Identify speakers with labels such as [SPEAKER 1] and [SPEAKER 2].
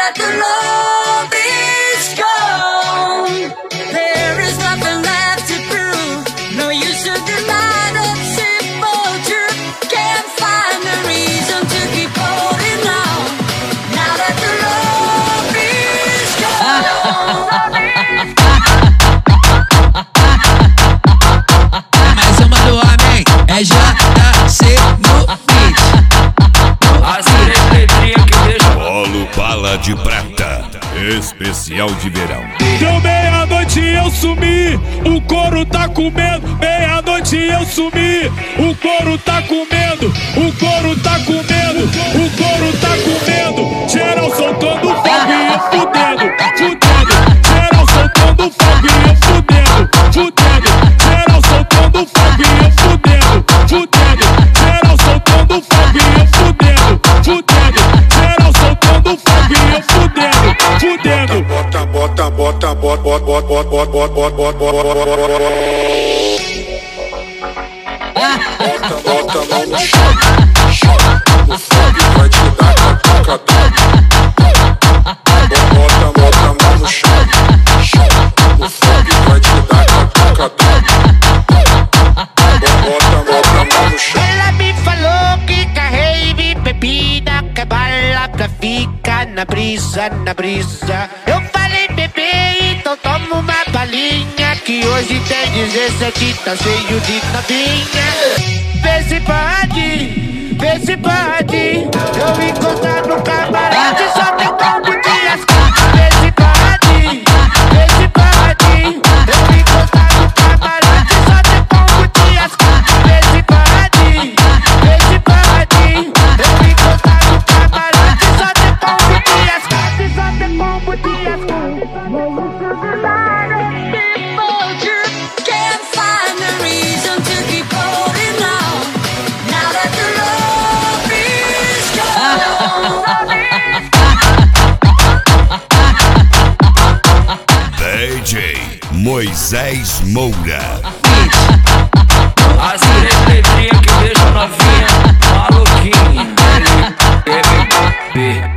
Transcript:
[SPEAKER 1] that the love is gone, there is nothing left to prove. No use to deny the simple truth. Can't find a reason to keep holding on. Now that the love is gone.
[SPEAKER 2] Mais uma do homem é JC no beat.
[SPEAKER 3] As três letrinhas que deixam
[SPEAKER 4] Polo Bala de Prata, especial de verão.
[SPEAKER 5] Deu meia-noite e eu sumi, o couro tá comendo. Meia-noite e eu sumi, o couro tá comendo. O couro tá comendo, o couro tá comendo. Geral soltando fogo e eu fudendo, fudendo. Geral soltando fogo e eu fudendo, fudendo. Geral soltando fogo e eu fudendo, fudendo. Geral soltando fogo e eu fudendo, fudendo. Geral soltando fogo e eu fudendo, fudendo.
[SPEAKER 6] Bota, bota, bota, bota, bota, bota, bota, bota, bota, bota. Bota a mão no chão, o fogo vai te dar catucadão. Bota a mão no chão, o fogo vai te dar catucadão. Bota a mão no chão.
[SPEAKER 7] Ela me falou que carrei bebida, que bala pra ficar na brisa, na brisa. Eu falei, bebê, então toma uma balinha, que hoje tem 17, tá cheio de novinha. Vê se pode, vê se pode, eu encontrar no camarote só tem como de ascar. Vê se pode, vê se pode, eu encontrar no camarote só tem como de ascar. Vê se pode, vê se pode, eu encontrar no camarote só tem como de ascar. Só tem como de ascar.
[SPEAKER 1] Can't find a reason to keep holding on. Now that the love is gone.
[SPEAKER 4] DJ Moisés Moura.
[SPEAKER 3] as três letrinhas que deixam novinha maluquinha. L, M, B.